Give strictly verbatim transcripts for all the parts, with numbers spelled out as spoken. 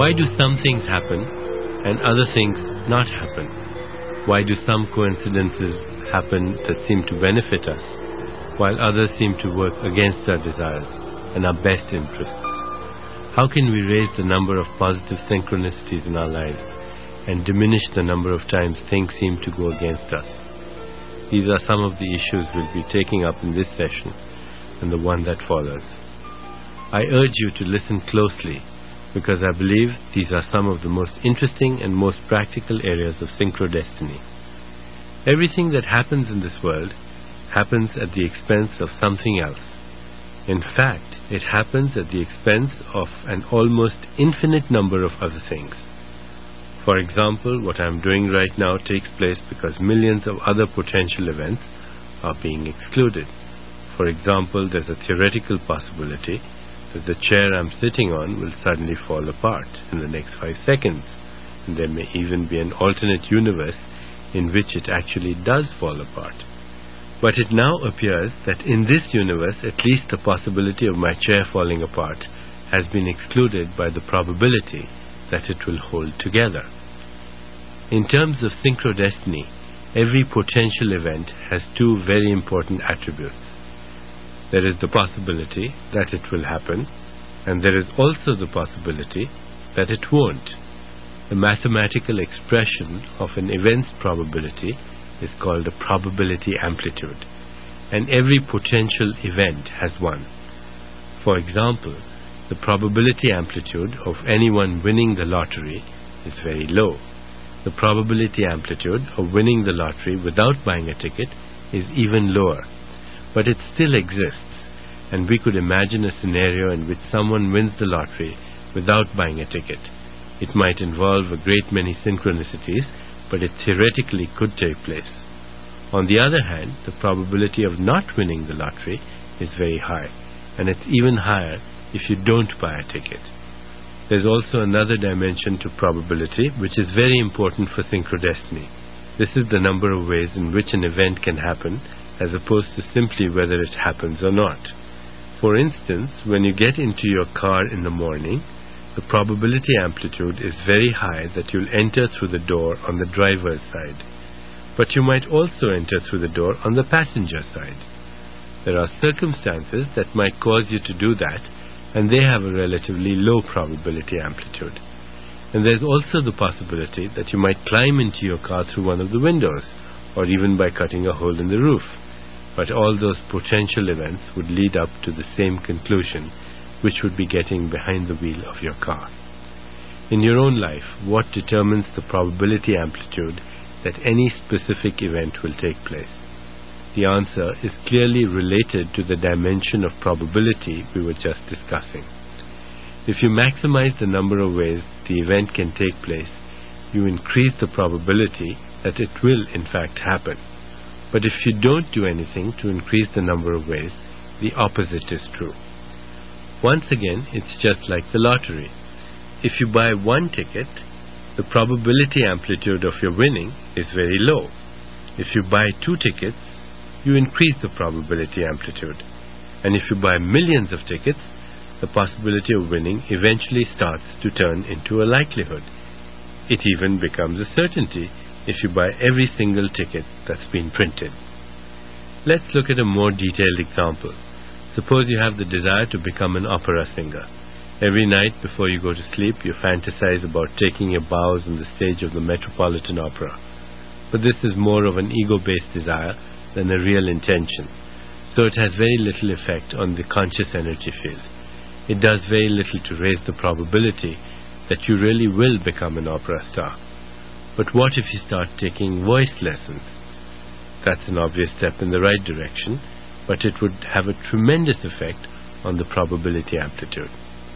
Why do some things happen and other things not happen? Why do some coincidences happen that seem to benefit us, while others seem to work against our desires and our best interests? How can we raise the number of positive synchronicities in our lives and diminish the number of times things seem to go against us? These are some of the issues we'll be taking up in this session and the one that follows. I urge you to listen closely because I believe these are some of the most interesting and most practical areas of synchrodestiny. Everything that happens in this world happens at the expense of something else. In fact, it happens at the expense of an almost infinite number of other things. For example, what I am doing right now takes place because millions of other potential events are being excluded. For example, there's a theoretical possibility that the chair I'm sitting on will suddenly fall apart in the next five seconds. And there may even be an alternate universe in which it actually does fall apart. But it now appears that in this universe, at least the possibility of my chair falling apart has been excluded by the probability that it will hold together. In terms of synchrodestiny, every potential event has two very important attributes. There is the possibility that it will happen, and there is also the possibility that it won't. The mathematical expression of an event's probability is called a probability amplitude, and every potential event has one. For example, the probability amplitude of anyone winning the lottery is very low. The probability amplitude of winning the lottery without buying a ticket is even lower, but it still exists, and we could imagine a scenario in which someone wins the lottery without buying a ticket. It might involve a great many synchronicities, but it theoretically could take place. On the other hand, the probability of not winning the lottery is very high, and it's even higher if you don't buy a ticket. There's also another dimension to probability which is very important for synchrodestiny. This is the number of ways in which an event can happen as opposed to simply whether it happens or not. For instance, when you get into your car in the morning, the probability amplitude is very high that you'll enter through the door on the driver's side. But you might also enter through the door on the passenger side. There are circumstances that might cause you to do that, and they have a relatively low probability amplitude. And there's also the possibility that you might climb into your car through one of the windows, or even by cutting a hole in the roof. But all those potential events would lead up to the same conclusion, which would be getting behind the wheel of your car. In your own life, what determines the probability amplitude that any specific event will take place? The answer is clearly related to the dimension of probability we were just discussing. If you maximize the number of ways the event can take place, you increase the probability that it will in fact happen. But if you don't do anything to increase the number of ways, the opposite is true. Once again, it's just like the lottery. If you buy one ticket, the probability amplitude of your winning is very low. If you buy two tickets, you increase the probability amplitude. And if you buy millions of tickets, the possibility of winning eventually starts to turn into a likelihood. It even becomes a certainty if you buy every single ticket that's been printed. Let's look at a more detailed example. Suppose you have the desire to become an opera singer. Every night before you go to sleep, you fantasize about taking your bows on the stage of the Metropolitan Opera. But this is more of an ego-based desire than a real intention, so it has very little effect on the conscious energy field. It does very little to raise the probability that you really will become an opera star. But what if you start taking voice lessons? That's an obvious step in the right direction, but it would have a tremendous effect on the probability amplitude.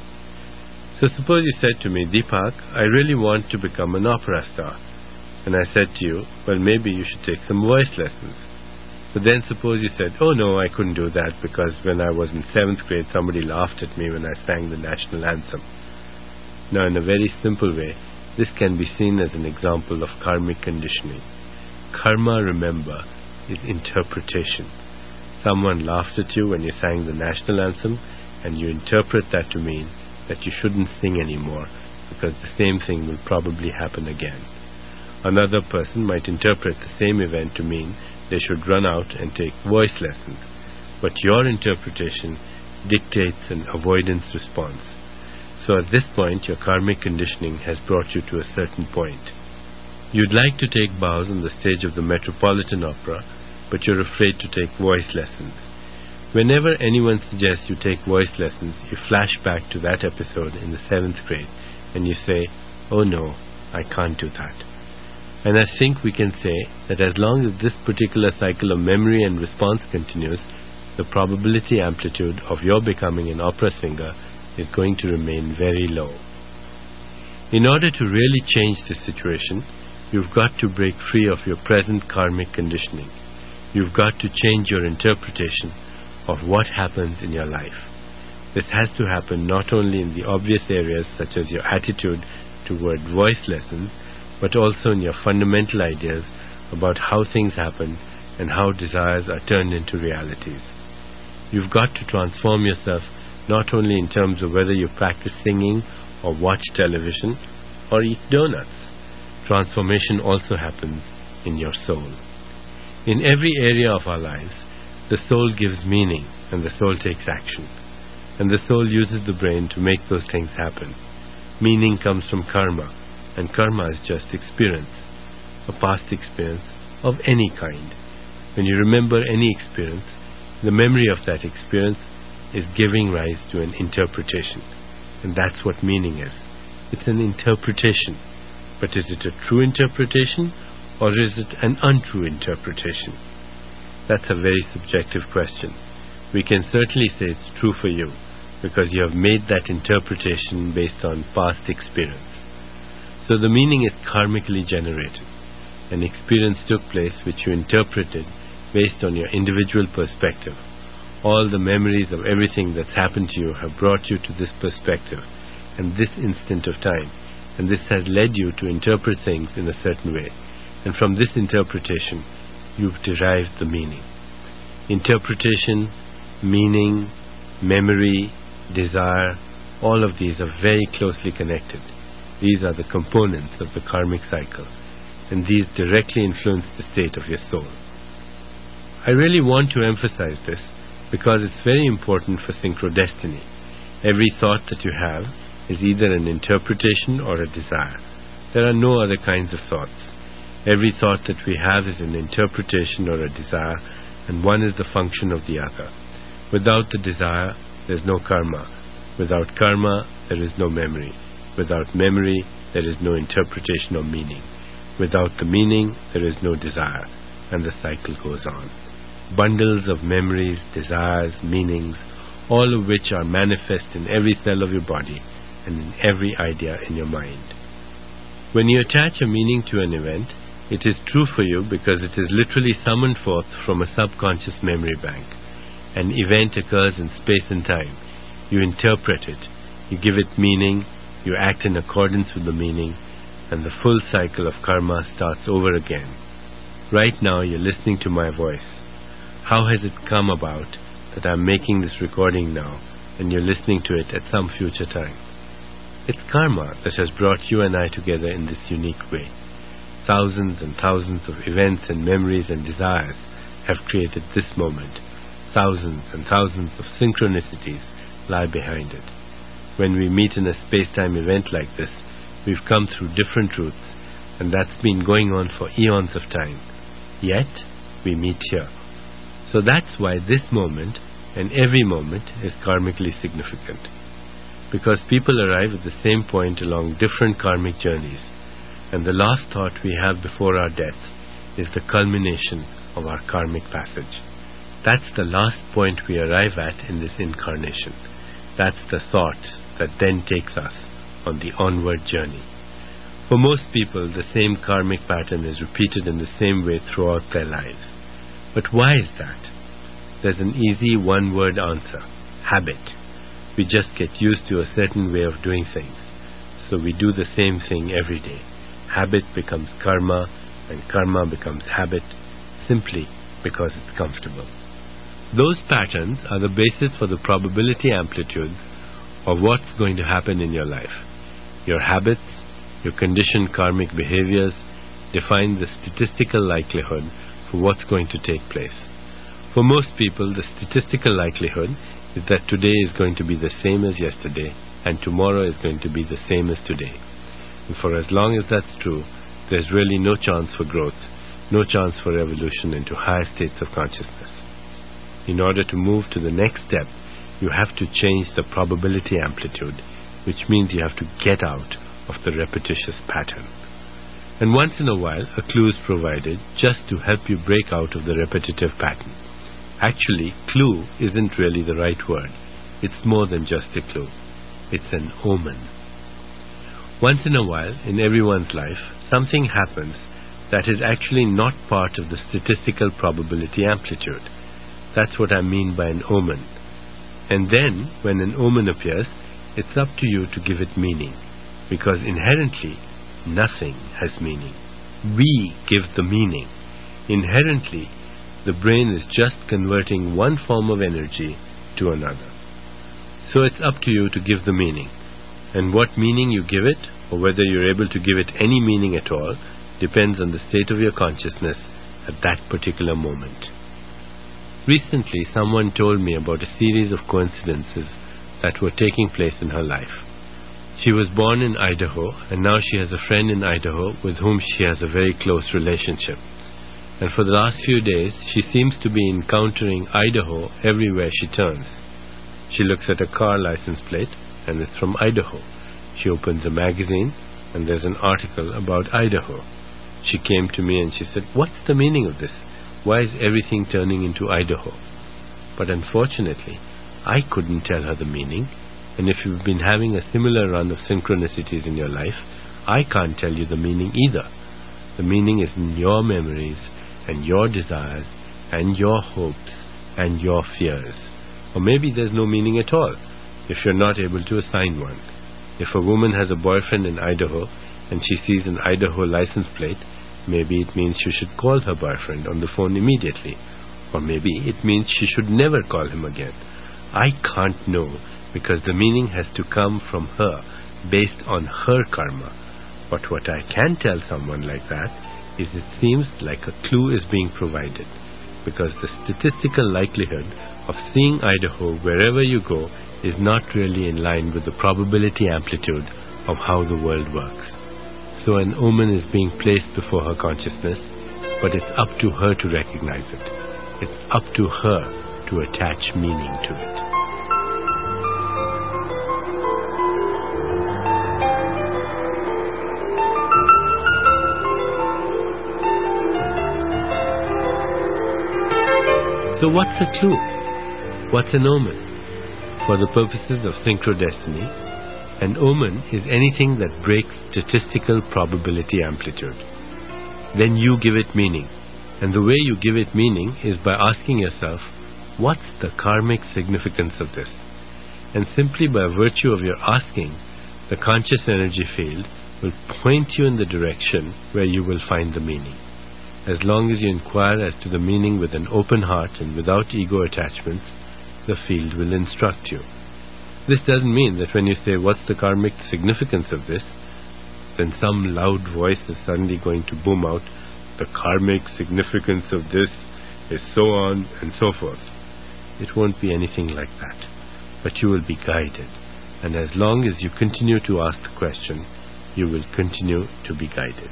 So suppose you said to me, Deepak, I really want to become an opera star. And I said to you, well, maybe you should take some voice lessons. But then suppose you said, oh no, I couldn't do that because when I was in seventh grade, somebody laughed at me when I sang the national anthem. Now, in a very simple way, this can be seen as an example of karmic conditioning. Karma, remember, is interpretation. Someone laughed at you when you sang the national anthem, and you interpret that to mean that you shouldn't sing anymore because the same thing will probably happen again. Another person might interpret the same event to mean they should run out and take voice lessons, but your interpretation dictates an avoidance response. So at this point, your karmic conditioning has brought you to a certain point. You'd like to take bows on the stage of the Metropolitan Opera, but you're afraid to take voice lessons. Whenever anyone suggests you take voice lessons, you flash back to that episode in the seventh grade and you say, "Oh no, I can't do that." And I think we can say that as long as this particular cycle of memory and response continues, the probability amplitude of your becoming an opera singer is going to remain very low. In order to really change this situation, you've got to break free of your present karmic conditioning. You've got to change your interpretation of what happens in your life. This has to happen not only in the obvious areas such as your attitude toward voice lessons, but also in your fundamental ideas about how things happen and how desires are turned into realities. You've got to transform yourself not only in terms of whether you practice singing or watch television or eat donuts. Transformation also happens in your soul. In every area of our lives, the soul gives meaning and the soul takes action. And the soul uses the brain to make those things happen. Meaning comes from karma, and karma is just experience, a past experience of any kind. When you remember any experience, the memory of that experience is giving rise to an interpretation. And that's what meaning is. It's an interpretation. But is it a true interpretation or is it an untrue interpretation? That's a very subjective question. We can certainly say it's true for you because you have made that interpretation based on past experience. So the meaning is karmically generated. An experience took place which you interpreted based on your individual perspective. All the memories of everything that's happened to you have brought you to this perspective and this instant of time. And this has led you to interpret things in a certain way. And from this interpretation, you've derived the meaning. Interpretation, meaning, memory, desire, all of these are very closely connected. These are the components of the karmic cycle, and these directly influence the state of your soul. I really want to emphasize this because it's very important for synchrodestiny. Every thought that you have is either an interpretation or a desire. There are no other kinds of thoughts. Every thought that we have is an interpretation or a desire, and one is the function of the other. Without the desire, there is no karma. Without karma, there is no memory. Without memory, there is no interpretation or meaning. Without the meaning, there is no desire, and the cycle goes on. Bundles of memories, desires, meanings, all of which are manifest in every cell of your body and in every idea in your mind. When you attach a meaning to an event, it is true for you because it is literally summoned forth from a subconscious memory bank. An event occurs in space and time. You interpret it, you give it meaning, you act in accordance with the meaning, and the full cycle of karma starts over again. Right now you're listening to my voice. How has it come about that I'm making this recording now and you're listening to it at some future time? It's karma that has brought you and I together in this unique way. Thousands and thousands of events and memories and desires have created this moment. Thousands and thousands of synchronicities lie behind it. When we meet in a space-time event like this, we've come through different truths, and that's been going on for eons of time. Yet, we meet here. So that's why this moment and every moment is karmically significant. Because people arrive at the same point along different karmic journeys, and the last thought we have before our death is the culmination of our karmic passage. That's the last point we arrive at in this incarnation. That's the thought that then takes us on the onward journey. For most people, the same karmic pattern is repeated in the same way throughout their lives. But why is that? There's an easy one-word answer: habit. We just get used to a certain way of doing things. So we do the same thing every day. Habit becomes karma, and karma becomes habit, simply because it's comfortable. Those patterns are the basis for the probability amplitudes of what's going to happen in your life. Your habits, your conditioned karmic behaviors define the statistical likelihood for what's going to take place. For most people, the statistical likelihood is that today is going to be the same as yesterday and tomorrow is going to be the same as today. And for as long as that's true, there's really no chance for growth, no chance for evolution into higher states of consciousness. In order to move to the next step, you have to change the probability amplitude, which means you have to get out of the repetitious pattern. And once in a while, a clue is provided just to help you break out of the repetitive pattern. Actually, clue isn't really the right word. It's more than just a clue. It's an omen. Once in a while, in everyone's life, something happens that is actually not part of the statistical probability amplitude. That's what I mean by an omen. And then, when an omen appears, it's up to you to give it meaning, because inherently, nothing has meaning. We give the meaning. Inherently, the brain is just converting one form of energy to another. So it's up to you to give the meaning. And what meaning you give it, or whether you're able to give it any meaning at all, depends on the state of your consciousness at that particular moment. Recently, someone told me about a series of coincidences that were taking place in her life. She was born in Idaho, and now she has a friend in Idaho with whom she has a very close relationship. And for the last few days, she seems to be encountering Idaho everywhere she turns. She looks at a car license plate, and it's from Idaho. She opens a magazine, and there's an article about Idaho. She came to me and she said, "What's the meaning of this? Why is everything turning into Idaho?" But unfortunately, I couldn't tell her the meaning. And if you've been having a similar run of synchronicities in your life, I can't tell you the meaning either. The meaning is in your memories and your desires and your hopes and your fears. Or maybe there's no meaning at all if you're not able to assign one. If a woman has a boyfriend in Idaho and she sees an Idaho license plate, maybe it means she should call her boyfriend on the phone immediately. Or maybe it means she should never call him again. I can't know, because the meaning has to come from her, based on her karma. But what I can tell someone like that is it seems like a clue is being provided, because the statistical likelihood of seeing Idaho wherever you go is not really in line with the probability amplitude of how the world works. So an omen is being placed before her consciousness, but it's up to her to recognize it. It's up to her to attach meaning to it. So what's a clue? What's an omen? For the purposes of synchrodestiny, an omen is anything that breaks statistical probability amplitude. Then you give it meaning. And the way you give it meaning is by asking yourself, what's the karmic significance of this? And simply by virtue of your asking, the conscious energy field will point you in the direction where you will find the meaning. As long as you inquire as to the meaning with an open heart and without ego attachments, the field will instruct you. This doesn't mean that when you say, what's the karmic significance of this, then some loud voice is suddenly going to boom out, the karmic significance of this is so on and so forth. It won't be anything like that, but you will be guided. And as long as you continue to ask the question, you will continue to be guided.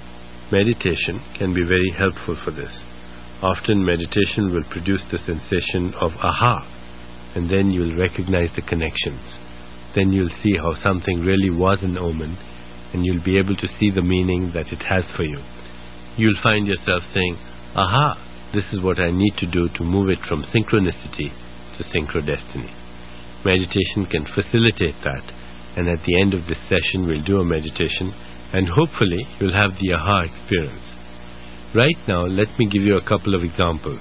Meditation can be very helpful for this. Often meditation will produce the sensation of aha, and then you'll recognize the connections. Then you'll see how something really was an omen, and you'll be able to see the meaning that it has for you. You'll find yourself saying, aha, this is what I need to do to move it from synchronicity to synchrodestiny. Meditation can facilitate that, and at the end of this session we'll do a meditation, and hopefully you'll have the aha experience. Right now, let me give you a couple of examples.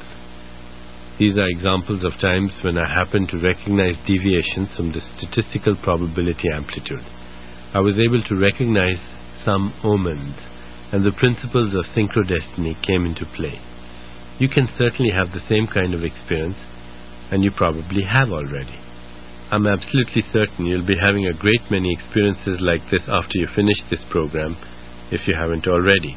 These are examples of times when I happened to recognize deviations from the statistical probability amplitude. I was able to recognize some omens, and the principles of synchrodestiny came into play. You can certainly have the same kind of experience, and you probably have already. I'm absolutely certain you'll be having a great many experiences like this after you finish this program, if you haven't already.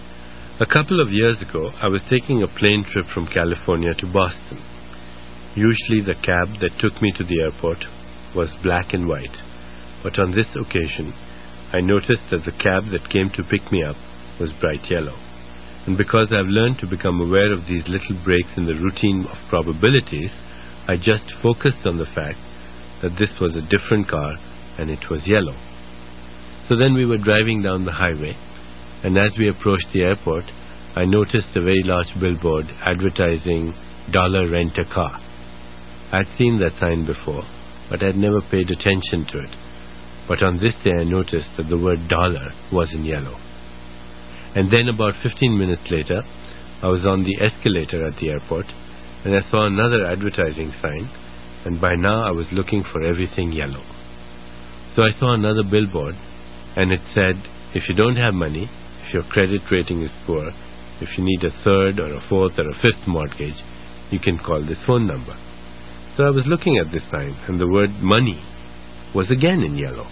A couple of years ago, I was taking a plane trip from California to Boston. Usually the cab that took me to the airport was black and white, but on this occasion, I noticed that the cab that came to pick me up was bright yellow. And because I've learned to become aware of these little breaks in the routine of probabilities, I just focused on the fact that this was a different car and it was yellow. So then we were driving down the highway, and as we approached the airport, I noticed a very large billboard advertising dollar rent a car. I'd seen that sign before, but I'd never paid attention to it. But on this day I noticed that the word dollar was in yellow. And then about fifteen minutes later, I was on the escalator at the airport, and I saw another advertising sign, and by now I was looking for everything yellow. So I saw another billboard, and it said, if you don't have money, if your credit rating is poor, if you need a third or a fourth or a fifth mortgage, you can call this phone number. So I was looking at this sign, and the word money was again in yellow.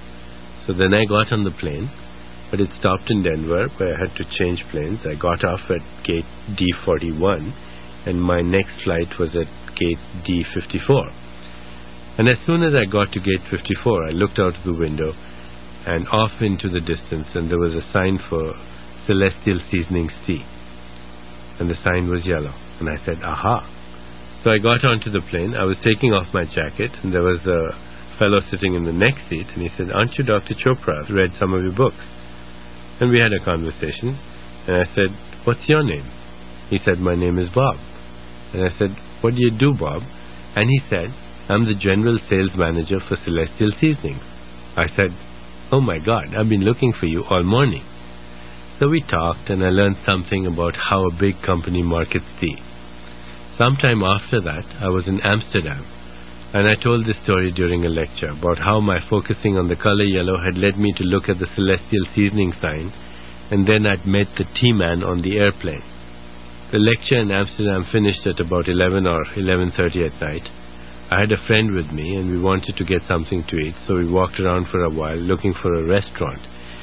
So then I got on the plane, but it stopped in Denver, where I had to change planes. I got off at gate D forty-one, and my next flight was at gate D fifty-four. And as soon as I got to gate fifty-four, I looked out of the window and off into the distance, and there was a sign for Celestial Seasonings Tea. And the sign was yellow. And I said, aha. So I got onto the plane. I was taking off my jacket, and there was a fellow sitting in the next seat, and he said, aren't you Doctor Chopra? I've read some of your books. And we had a conversation, and I said, what's your name? He said, my name is Bob. And I said, what do you do, Bob? And he said, I'm the general sales manager for Celestial Seasonings. I said, oh my God, I've been looking for you all morning. So we talked, and I learned something about how a big company markets tea. Sometime after that, I was in Amsterdam, and I told this story during a lecture about how my focusing on the color yellow had led me to look at the Celestial Seasoning sign, and then I'd met the tea man on the airplane. The lecture in Amsterdam finished at about eleven or eleven thirty at night. I had a friend with me, and we wanted to get something to eat, so we walked around for a while looking for a restaurant.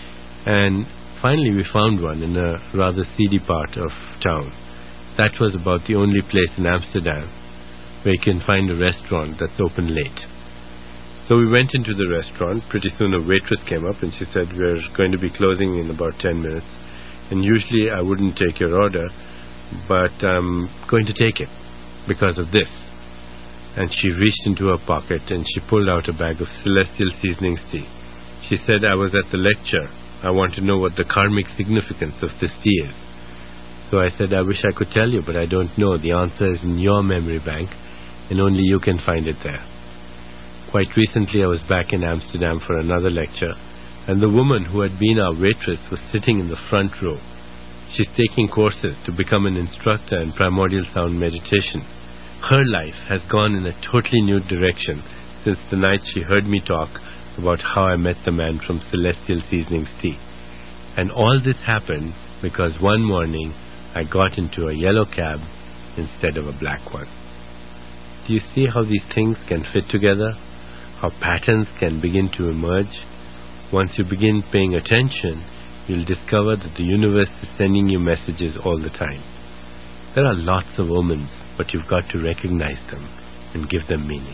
And finally we found one in a rather seedy part of town. That was about the only place in Amsterdam where you can find a restaurant that's open late. So we went into the restaurant. Pretty soon a waitress came up and she said, we're going to be closing in about ten minutes. And usually I wouldn't take your order, but I'm going to take it because of this. And she reached into her pocket and she pulled out a bag of Celestial Seasonings tea. She said, I was at the lecture. I want to know what the karmic significance of this tea is. So I said, I wish I could tell you, but I don't know. The answer is in your memory bank, and only you can find it there. Quite recently I was back in Amsterdam for another lecture, and the woman who had been our waitress was sitting in the front row. She's taking courses to become an instructor in primordial sound meditation. Her life has gone in a totally new direction since the night she heard me talk about how I met the man from Celestial Seasonings Tea. And all this happened because one morning I got into a yellow cab instead of a black one. Do you see how these things can fit together? How patterns can begin to emerge? Once you begin paying attention, you'll discover that the universe is sending you messages all the time. There are lots of omens, but you've got to recognize them and give them meaning.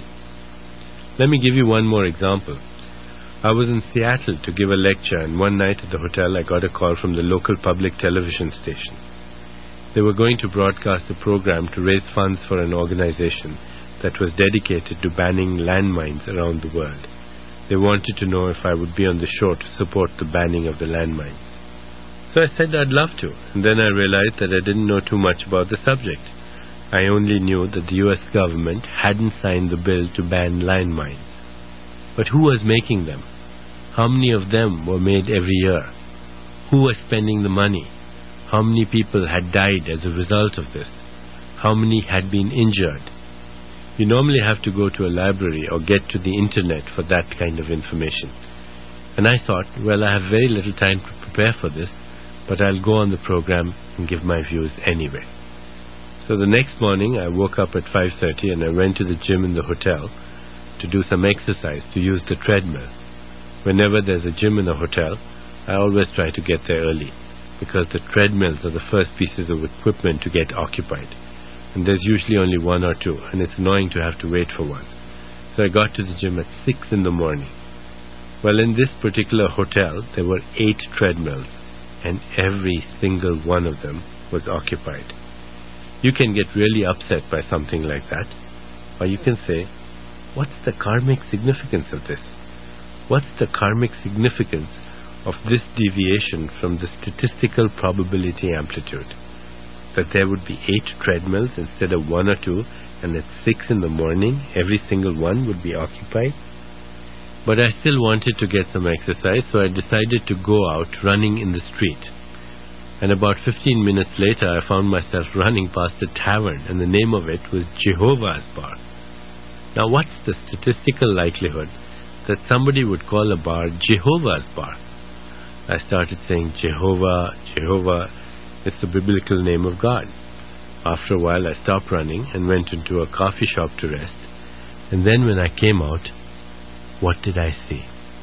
Let me give you one more example. I was in Seattle to give a lecture, and one night at the hotel I got a call from the local public television station. They were going to broadcast a program to raise funds for an organization that was dedicated to banning landmines around the world. They wanted to know if I would be on the show to support the banning of the landmines. So I said I'd love to, and then I realized that I didn't know too much about the subject. I only knew that the U S government hadn't signed the bill to ban landmines. But who was making them? How many of them were made every year? Who was spending the money? How many people had died as a result of this? How many had been injured? You normally have to go to a library or get to the internet for that kind of information. And I thought, well, I have very little time to prepare for this, but I'll go on the program and give my views anyway. So the next morning I woke up at five thirty and I went to the gym in the hotel, to do some exercise, to use the treadmill. Whenever there's a gym in a hotel, I always try to get there early, because the treadmills are the first pieces of equipment to get occupied. And there's usually only one or two, and it's annoying to have to wait for one. So I got to the gym at six in the morning. Well, in this particular hotel, there were eight treadmills, and every single one of them was occupied. You can get really upset by something like that, or you can say, what's the karmic significance of this? What's the karmic significance of this deviation from the statistical probability amplitude? That there would be eight treadmills instead of one or two, and at six in the morning, every single one would be occupied? But I still wanted to get some exercise, so I decided to go out running in the street. And about fifteen minutes later, I found myself running past a tavern, and the name of it was Jehovah's Bar. Now, what's the statistical likelihood that somebody would call a bar Jehovah's Bar? I started saying, Jehovah, Jehovah, it's the biblical name of God. After a while, I stopped running and went into a coffee shop to rest. And then when I came out, what did I see?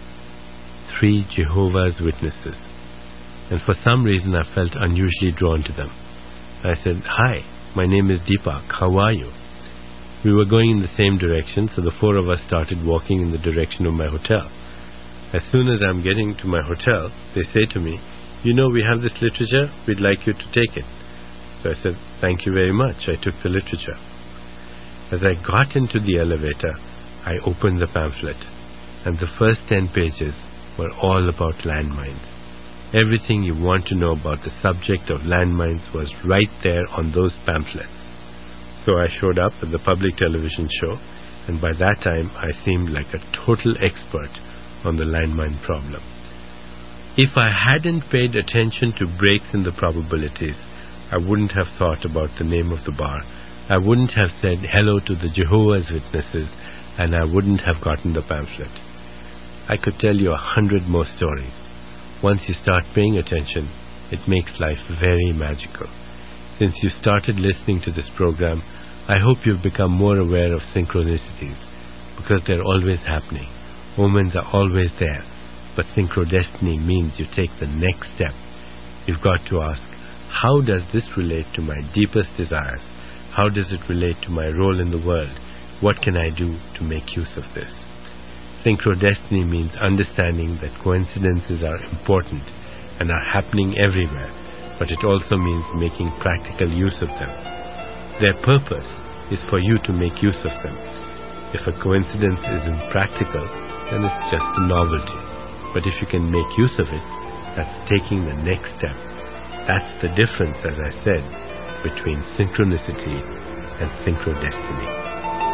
Three Jehovah's Witnesses. And for some reason, I felt unusually drawn to them. I said, hi, my name is Deepak, how are you? We were going in the same direction, so the four of us started walking in the direction of my hotel. As soon as I'm getting to my hotel, they say to me, you know, we have this literature, we'd like you to take it. So I said, thank you very much. I took the literature. As I got into the elevator, I opened the pamphlet, and the first ten pages were all about landmines. Everything you want to know about the subject of landmines was right there on those pamphlets. So I showed up at the public television show, and by that time I seemed like a total expert on the landmine problem. If I hadn't paid attention to breaks in the probabilities, I wouldn't have thought about the name of the bar. I wouldn't have said hello to the Jehovah's Witnesses, and I wouldn't have gotten the pamphlet. I could tell you a hundred more stories. Once you start paying attention, it makes life very magical. Since you started listening to this program, I hope you've become more aware of synchronicities, because they're always happening. Omens are always there, but synchrodestiny means you take the next step. You've got to ask, how does this relate to my deepest desires? How does it relate to my role in the world? What can I do to make use of this? Synchrodestiny means understanding that coincidences are important and are happening everywhere, but it also means making practical use of them. Their purpose is for you to make use of them. If a coincidence isn't practical, then it's just a novelty. But if you can make use of it, that's taking the next step. That's the difference, as I said, between synchronicity and synchrodestiny.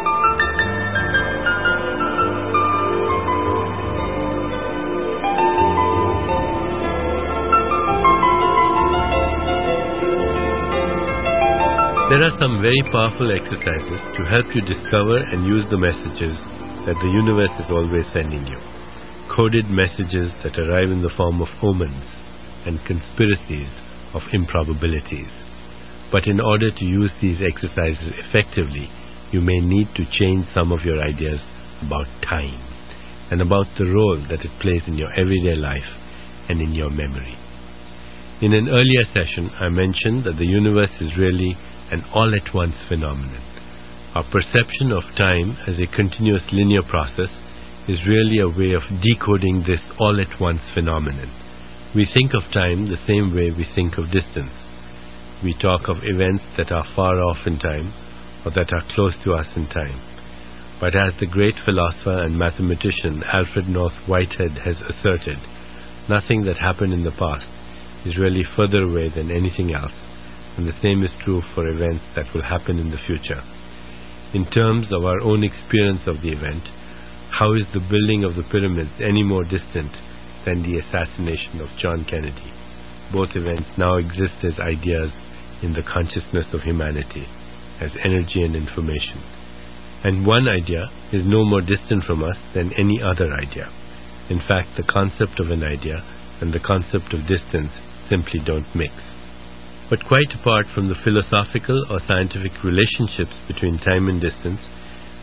There are some very powerful exercises to help you discover and use the messages that the universe is always sending you. Coded messages that arrive in the form of omens and conspiracies of improbabilities. But in order to use these exercises effectively, you may need to change some of your ideas about time and about the role that it plays in your everyday life and in your memory. In an earlier session, I mentioned that the universe is really an all-at-once phenomenon. Our perception of time as a continuous linear process is really a way of decoding this all-at-once phenomenon. We think of time the same way we think of distance. We talk of events that are far off in time or that are close to us in time. But as the great philosopher and mathematician Alfred North Whitehead has asserted, nothing that happened in the past is really further away than anything else, and the same is true for events that will happen in the future. In terms of our own experience of the event, how is the building of the pyramids any more distant than the assassination of John Kennedy? Both events now exist as ideas in the consciousness of humanity, as energy and information. And one idea is no more distant from us than any other idea. In fact, the concept of an idea and the concept of distance simply don't mix. But quite apart from the philosophical or scientific relationships between time and distance,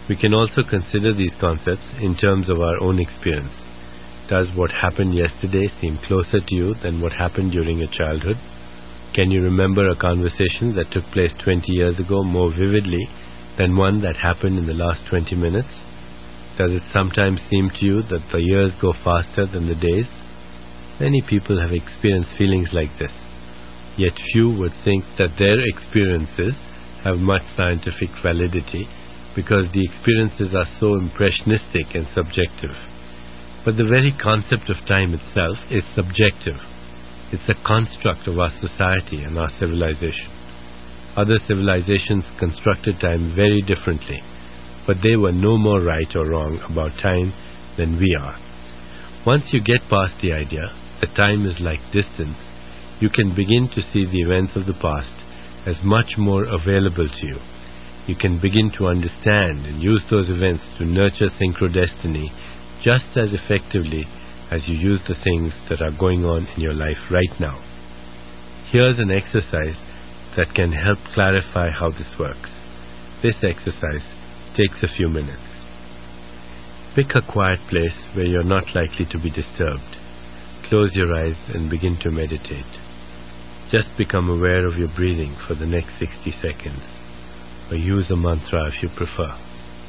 We can also consider these concepts in terms of our own experience. Does what happened yesterday seem closer to you than what happened during your childhood? Can you remember a conversation that took place twenty years ago more vividly than one that happened in the last twenty minutes? Does it sometimes seem to you that the years go faster than the days? Many people have experienced feelings like this, yet few would think that their experiences have much scientific validity because the experiences are so impressionistic and subjective. But the very concept of time itself is subjective. It's a construct of our society and our civilization. Other civilizations constructed time very differently, but they were no more right or wrong about time than we are. Once you get past the idea that time is like distance, you can begin to see the events of the past as much more available to you. You can begin to understand and use those events to nurture synchrodestiny just as effectively as you use the things that are going on in your life right now. Here's an exercise that can help clarify how this works. This exercise takes a few minutes. Pick a quiet place where you're not likely to be disturbed. Close your eyes and begin to meditate. Just become aware of your breathing for the next sixty seconds, or use a mantra if you prefer.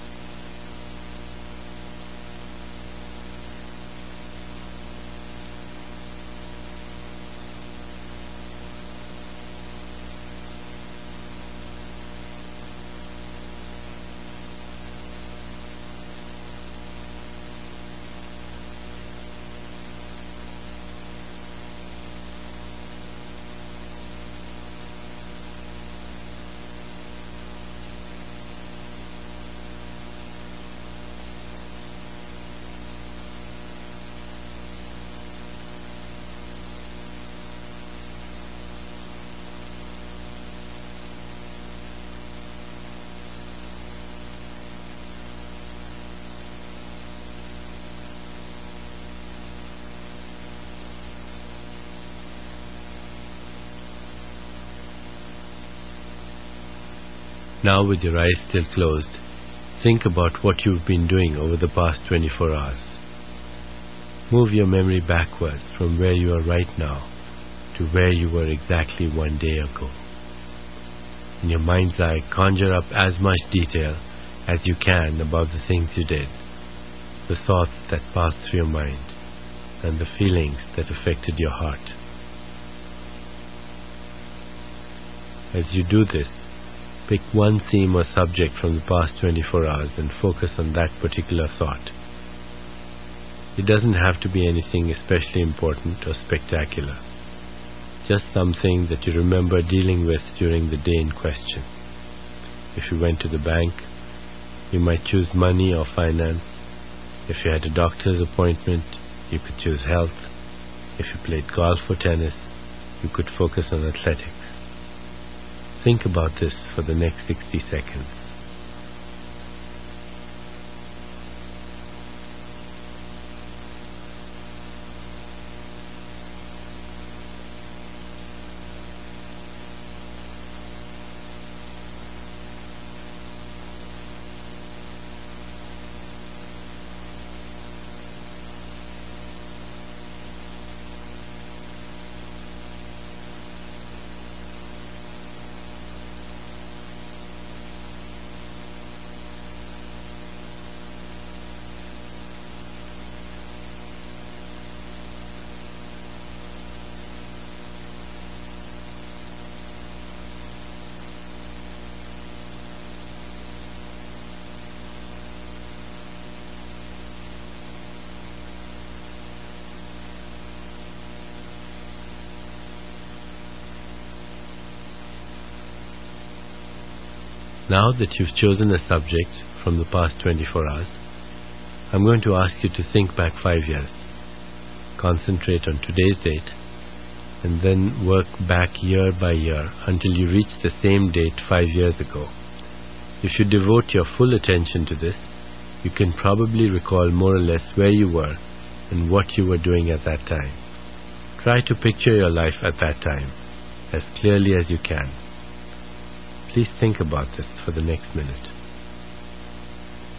Now, with your eyes still closed, think about what you've been doing over the past twenty-four hours. Move your memory backwards from where you are right now to where you were exactly one day ago. In your mind's eye, conjure up as much detail as you can about the things you did, the thoughts that passed through your mind, and the feelings that affected your heart. As you do this, pick one theme or subject from the past twenty-four hours and focus on that particular thought. It doesn't have to be anything especially important or spectacular, just something that you remember dealing with during the day in question. If you went to the bank, you might choose money or finance. If you had a doctor's appointment, you could choose health. If you played golf or tennis, you could focus on athletics. Think about this for the next sixty seconds. Now that you've chosen a subject from the past twenty-four hours, I'm going to ask you to think back five years. Concentrate on today's date, and then work back year by year until you reach the same date five years ago. If you devote your full attention to this, you can probably recall more or less where you were and what you were doing at that time. Try to picture your life at that time as clearly as you can. Please think about this for the next minute.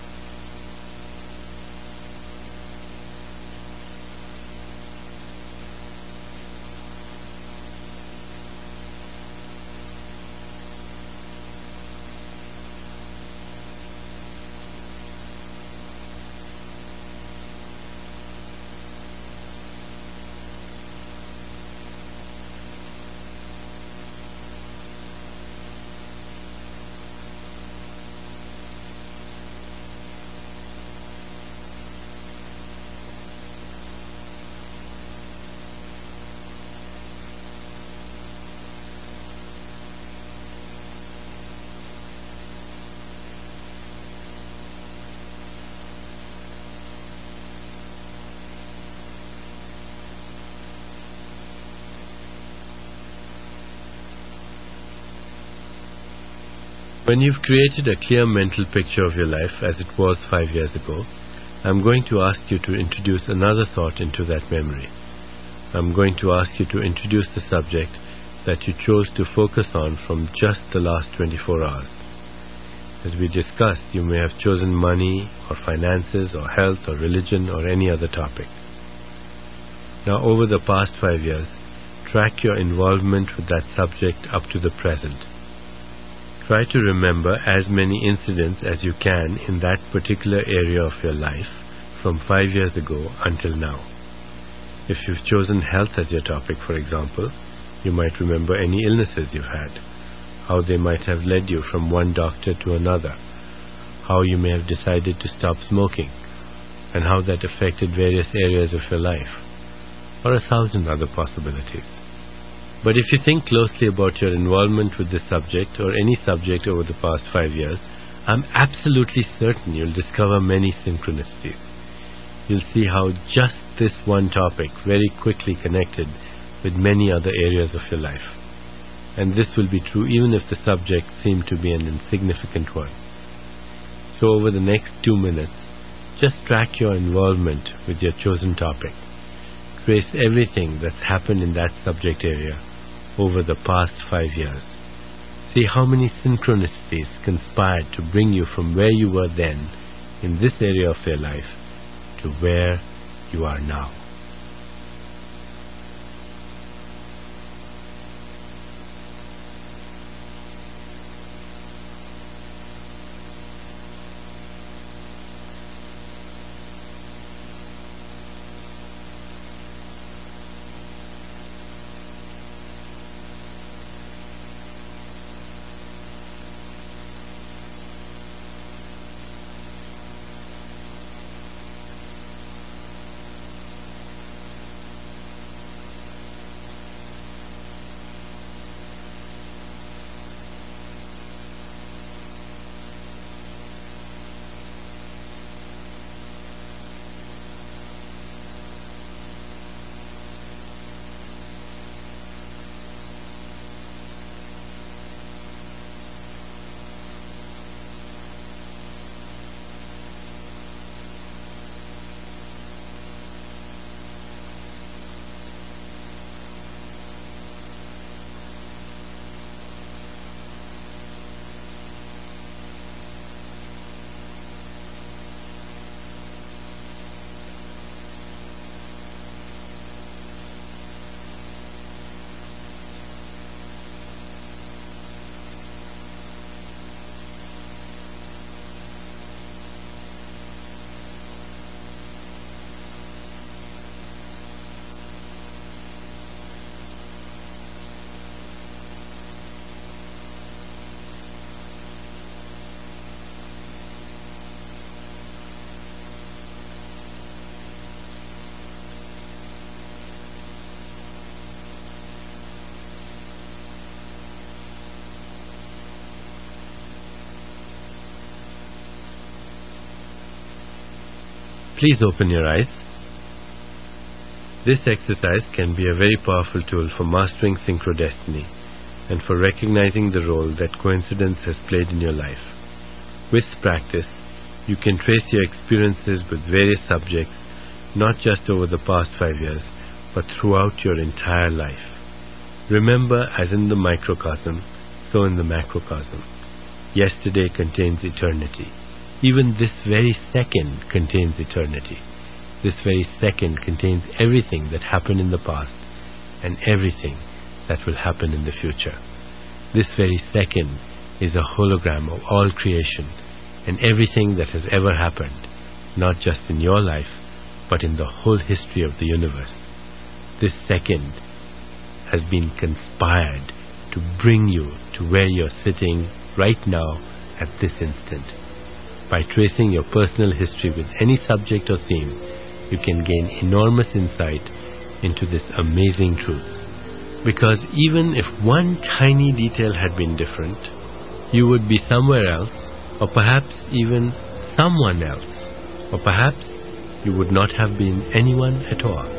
When you've created a clear mental picture of your life as it was five years ago, I'm going to ask you to introduce another thought into that memory. I'm going to ask you to introduce the subject that you chose to focus on from just the last twenty-four hours. As we discussed, you may have chosen money or finances or health or religion or any other topic. Now, over the past five years, track your involvement with that subject up to the present. Try to remember as many incidents as you can in that particular area of your life from five years ago until now. If you've chosen health as your topic, for example, you might remember any illnesses you've had, how they might have led you from one doctor to another, how you may have decided to stop smoking, and how that affected various areas of your life, or a thousand other possibilities. But if you think closely about your involvement with this subject or any subject over the past five years, I'm absolutely certain you'll discover many synchronicities. You'll see how just this one topic very quickly connected with many other areas of your life. And this will be true even if the subject seemed to be an insignificant one. So over the next two minutes, just track your involvement with your chosen topic. Trace everything that's happened in that subject area over the past five years. See how many synchronicities conspired to bring you from where you were then in this area of your life to where you are now. Please open your eyes. This exercise can be a very powerful tool for mastering synchrodestiny and for recognizing the role that coincidence has played in your life. With practice, you can trace your experiences with various subjects not just over the past five years, but throughout your entire life. Remember, as in the microcosm, so in the macrocosm. Yesterday contains eternity. Even this very second contains eternity. This very second contains everything that happened in the past and everything that will happen in the future. This very second is a hologram of all creation and everything that has ever happened, not just in your life, but in the whole history of the universe. This second has been conspired to bring you to where you're sitting right now at this instant. By tracing your personal history with any subject or theme, you can gain enormous insight into this amazing truth. Because even if one tiny detail had been different, you would be somewhere else, or perhaps even someone else, or perhaps you would not have been anyone at all.